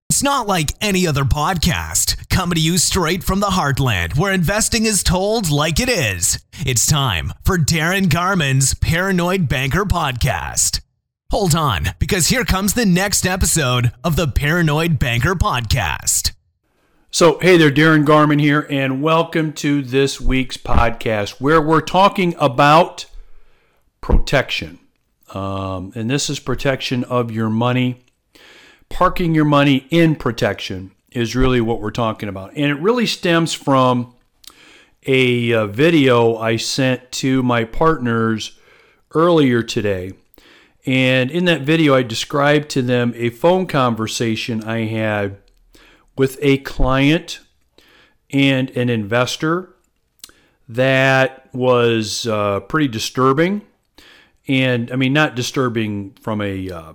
It's not like any other podcast, coming to you straight from the heartland where investing is told like it is. It's time for Darren Garman's Paranoid Banker Podcast. Hold on, because here comes the next episode of the Paranoid Banker Podcast. So, hey there, Darren Garman here, and welcome to this week's podcast where we're talking about protection. And this is protection of your money. Parking your money in protection is really what we're talking about. And it really stems from a video I sent to my partners earlier today. And in that video, I described to them a phone conversation I had with a client and an investor that was pretty disturbing. And I mean, not disturbing from a,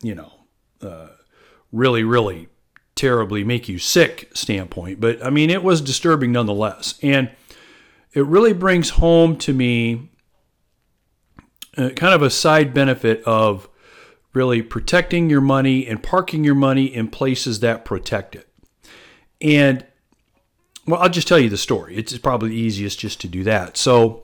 really terribly make you sick standpoint, but I mean, it was disturbing nonetheless. And it really brings home to me kind of a side benefit of really protecting your money and parking your money in places that protect it. And well, I'll just tell you the story. It's probably the easiest just to do that. So,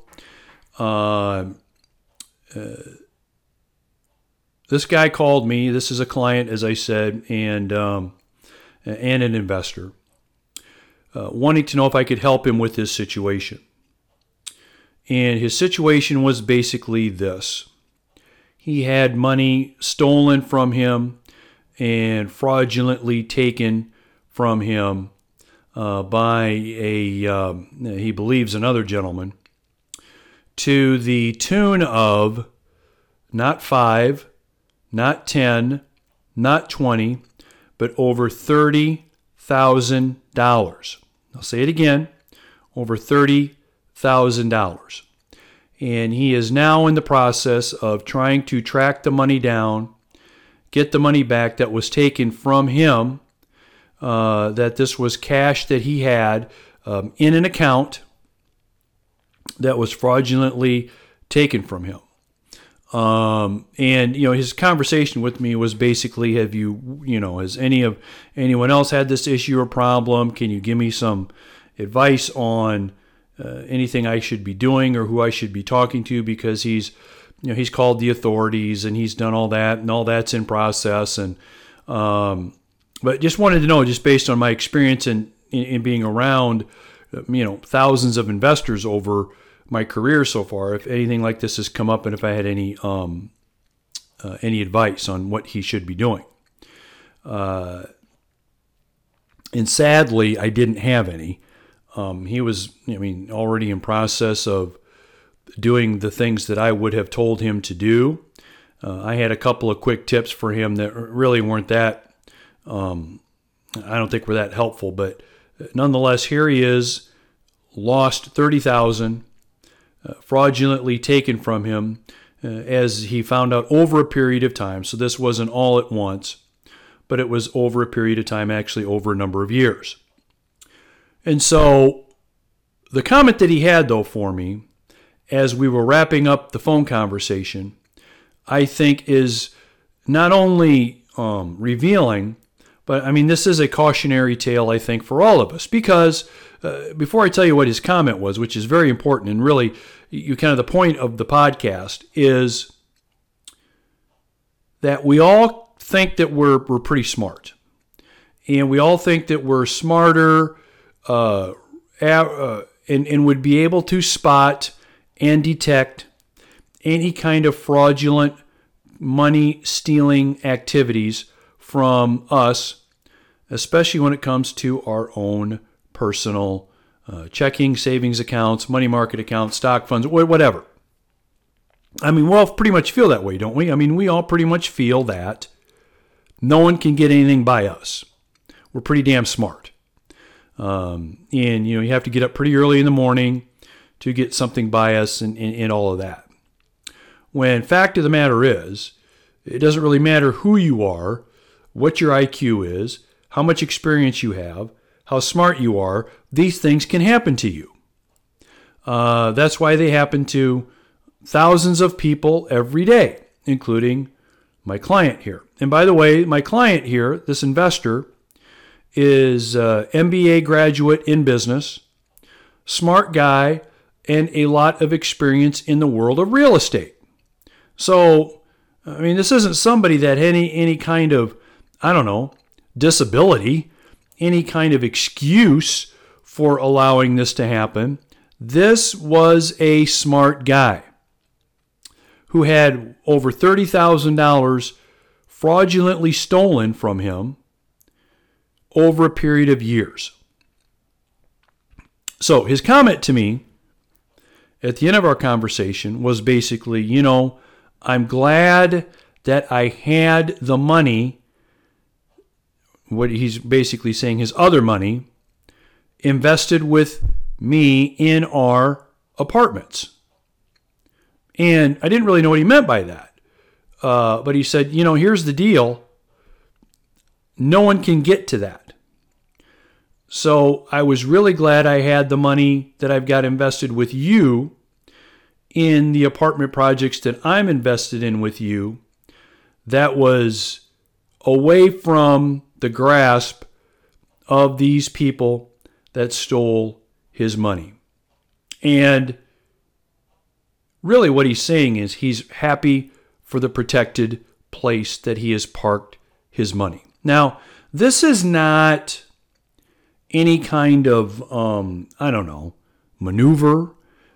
this guy called me. This is a client, as I said, and an investor, wanting to know if I could help him with his situation. And his situation was basically this. He had money stolen from him and fraudulently taken from him by he believes another gentleman, to the tune of not 5, not 10, not 20, but over $30,000. I'll say it again, over $30,000. And he is now in the process of trying to track the money down, get the money back that was taken from him, that this was cash that he had in an account that was fraudulently taken from him. And his conversation with me was basically, has anyone else had this issue or problem? Can you give me some advice on anything I should be doing or who I should be talking to? Because he's called the authorities and he's done all that, and all that's in process. And but just wanted to know, just based on my experience in being around thousands of investors over my career so far, if anything like this has come up, and if I had any advice on what he should be doing. And sadly, I didn't have any. He was, already in process of doing the things that I would have told him to do. I had a couple of quick tips for him that really weren't that, I don't think were that helpful, but nonetheless, here he is, lost $30,000. Fraudulently taken from him, as he found out over a period of time. So this wasn't all at once, but it was over a period of time, actually over a number of years. And so the comment that he had, though, for me, as we were wrapping up the phone conversation, I think is not only revealing, but I mean, this is a cautionary tale, I think, for all of us, because before I tell you what his comment was, which is very important, and really the point of the podcast is that we all think that we're pretty smart, and we all think that we're smarter and would be able to spot and detect any kind of fraudulent money stealing activities from us, especially when it comes to our own personal checking, savings accounts, money market accounts, stock funds, whatever. I mean, we all pretty much feel that way, don't we? I mean, we all pretty much feel that no one can get anything by us. We're pretty damn smart. And you have to get up pretty early in the morning to get something by us and all of that. When fact of the matter is, it doesn't really matter who you are, what your IQ is, how much experience you have, how smart you are, these things can happen to you. That's why they happen to thousands of people every day, including my client here. And by the way, my client here, this investor, is a MBA graduate in business, smart guy, and a lot of experience in the world of real estate. So, I mean, this isn't somebody that had any kind of, disability, any kind of excuse for allowing this to happen. This was a smart guy who had over $30,000 fraudulently stolen from him over a period of years. So his comment to me at the end of our conversation was basically, I'm glad that I had the money, what he's basically saying, his other money, invested with me in our apartments. And I didn't really know what he meant by that. But he said, here's the deal. No one can get to that. So I was really glad I had the money that I've got invested with you in the apartment projects that I'm invested in with you. That was away from the grasp of these people that stole his money. And really what he's saying is he's happy for the protected place that he has parked his money. Now, this is not any kind of, maneuver,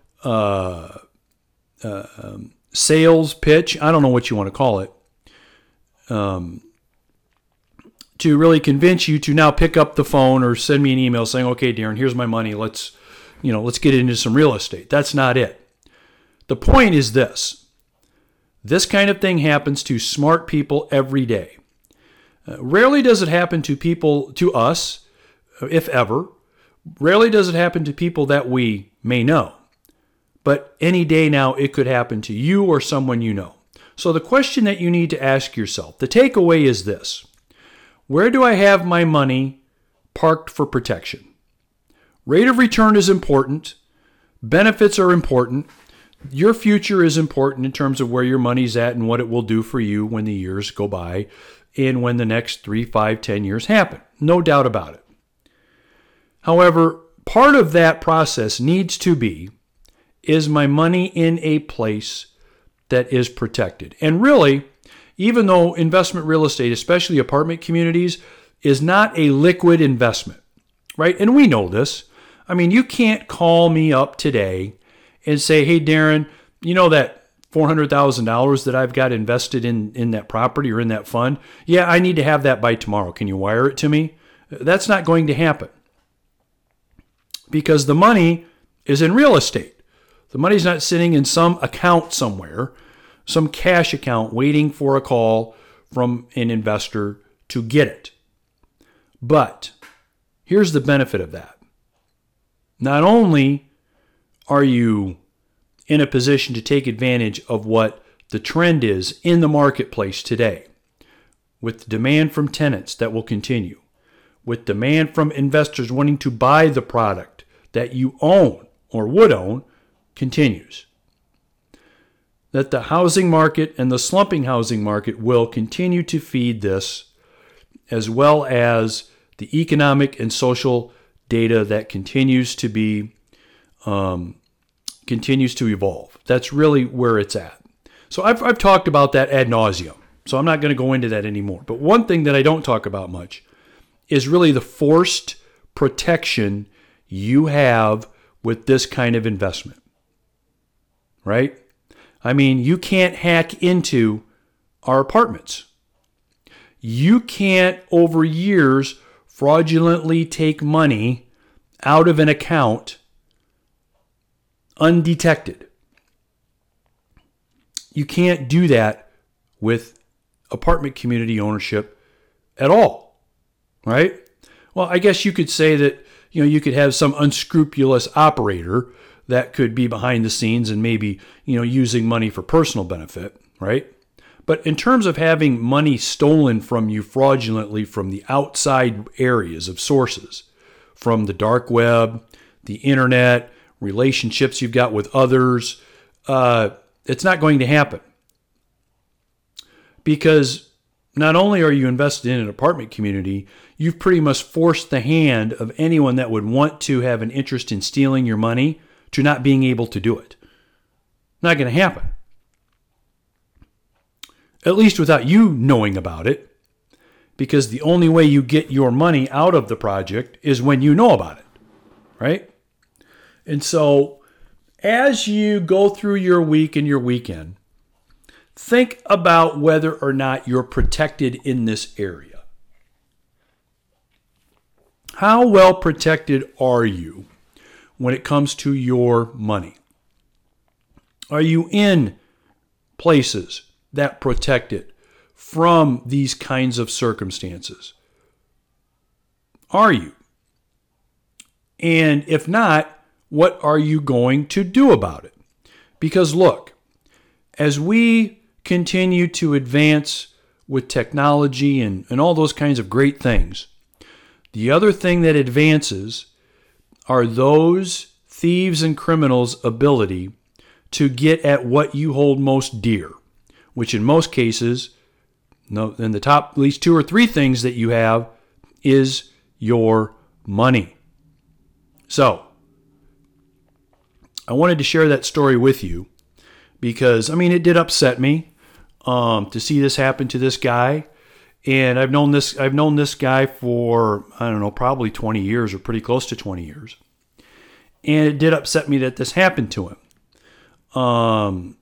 sales pitch, I don't know what you want to call it, to really convince you to now pick up the phone or send me an email saying, okay, Darren, here's my money. Let's get into some real estate. That's not it. The point is this. This kind of thing happens to smart people every day. Rarely does it happen to us, if ever. Rarely does it happen to people that we may know. But any day now, it could happen to you or someone you know. So the question that you need to ask yourself, the takeaway is this. Where do I have my money parked for protection? Rate of return is important. Benefits are important. Your future is important in terms of where your money's at and what it will do for you when the years go by and when the next 3, 5, 10 years happen. No doubt about it. However, part of that process needs to be, is my money in a place that is protected? And really, even though investment real estate, especially apartment communities, is not a liquid investment, right? And we know this. I mean, you can't call me up today and say, hey, Darren, you know that $400,000 that I've got invested in that property or in that fund? Yeah, I need to have that by tomorrow. Can you wire it to me? That's not going to happen because the money is in real estate. The money's not sitting in some account somewhere, some cash account waiting for a call from an investor to get it. But here's the benefit of that. Not only are you in a position to take advantage of what the trend is in the marketplace today, with demand from tenants that will continue, with demand from investors wanting to buy the product that you own or would own, continues. That the housing market and the slumping housing market will continue to feed this, as well as the economic and social data that continues to evolve. That's really where it's at. So I've talked about that ad nauseum, so I'm not going to go into that anymore. But one thing that I don't talk about much is really the forced protection you have with this kind of investment. Right? I mean, you can't hack into our apartments. You can't, over years, fraudulently take money out of an account undetected. You can't do that with apartment community ownership at all. Right? Well, I guess you could say that, you could have some unscrupulous operator that could be behind the scenes and maybe, using money for personal benefit, right? But in terms of having money stolen from you fraudulently from the outside areas of sources, from the dark web, the internet, relationships you've got with others, it's not going to happen. Because not only are you invested in an apartment community, you've pretty much forced the hand of anyone that would want to have an interest in stealing your money to not being able to do it. Not going to happen. At least without you knowing about it, because the only way you get your money out of the project is when you know about it, right? And so as you go through your week and your weekend, think about whether or not you're protected in this area. How well protected are you when it comes to your money? Are you in places that protect it from these kinds of circumstances? Are you? And if not, what are you going to do about it? Because look, as we continue to advance with technology and all those kinds of great things, the other thing that advances are those thieves and criminals' ability to get at what you hold most dear, which in most cases, in the top at least 2 or 3 things that you have is your money. So, I wanted to share that story with you because, it did upset me to see this happen to this guy. And I've known this guy for, probably 20 years or pretty close to 20 years. And it did upset me that this happened to him.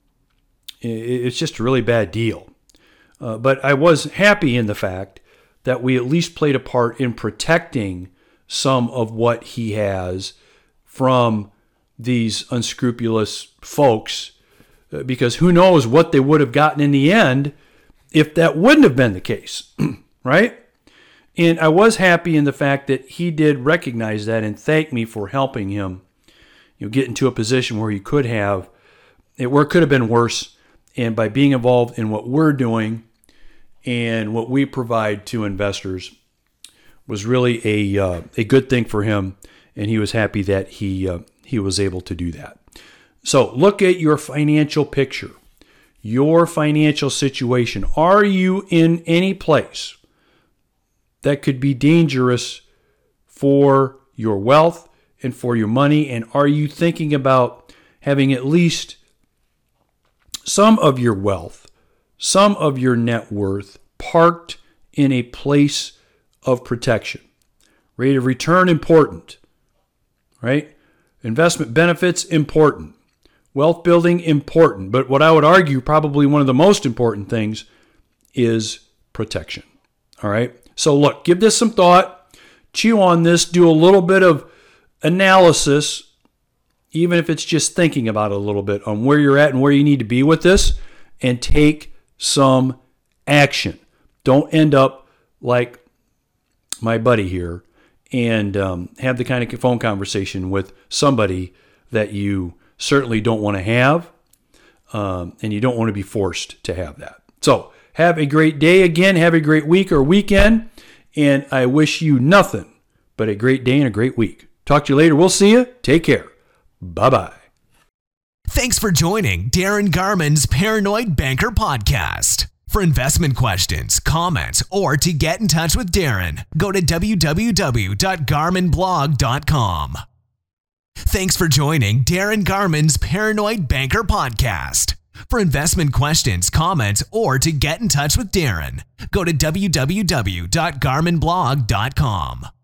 It's just a really bad deal. But I was happy in the fact that we at least played a part in protecting some of what he has from these unscrupulous folks, because who knows what they would have gotten in the end if that wouldn't have been the case, right? And I was happy in the fact that he did recognize that and thank me for helping him, get into a position where he could have, where it could have been worse. And by being involved in what we're doing and what we provide to investors was really a good thing for him, and he was happy that he was able to do that. So look at your financial picture, your financial situation. Are you in any place that could be dangerous for your wealth and for your money? And are you thinking about having at least some of your wealth, some of your net worth parked in a place of protection? Rate of return, important, right? Investment benefits, important. Wealth building, important. But what I would argue, probably one of the most important things is protection. All right? So look, give this some thought. Chew on this. Do a little bit of analysis, even if it's just thinking about it a little bit on where you're at and where you need to be with this, and take some action. Don't end up like my buddy here and have the kind of phone conversation with somebody that you certainly don't want to have, and you don't want to be forced to have that. So have a great day again. Have a great week or weekend, and I wish you nothing but a great day and a great week. Talk to you later. We'll see you. Take care. Bye-bye. Thanks for joining Darren Garman's Paranoid Banker Podcast. For investment questions, comments, or to get in touch with Darren, go to www.garmanblog.com. Thanks for joining Darren Garman's Paranoid Banker Podcast. For investment questions, comments, or to get in touch with Darren, go to www.garmanblog.com.